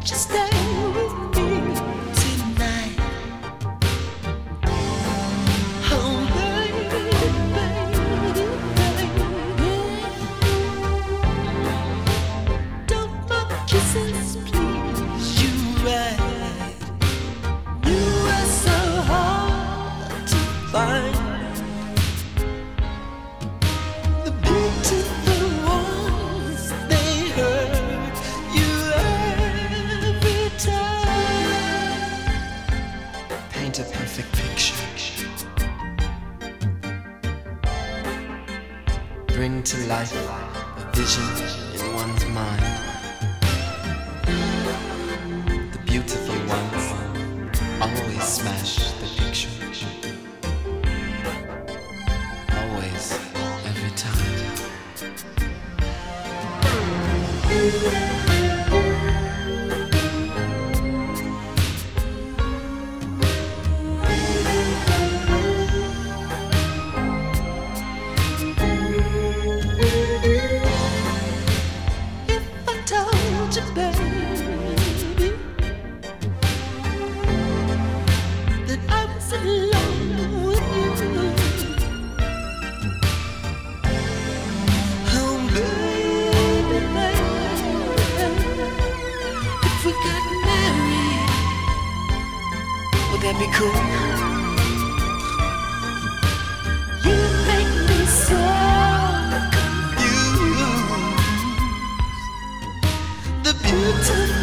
you stay with me tonight? Oh, baby, baby, baby. Don't my kisses please you right? You are so hard to find. The beautiful ones, they hurt you every time. Paint a perfect picture. Bring to life a vision in one's mind. The beautiful ones always smash the picture. Always, every time. If I told you, baby, that I was in love with you, oh baby, baby, if we got married, would that be cool? You make me so confused. The beautiful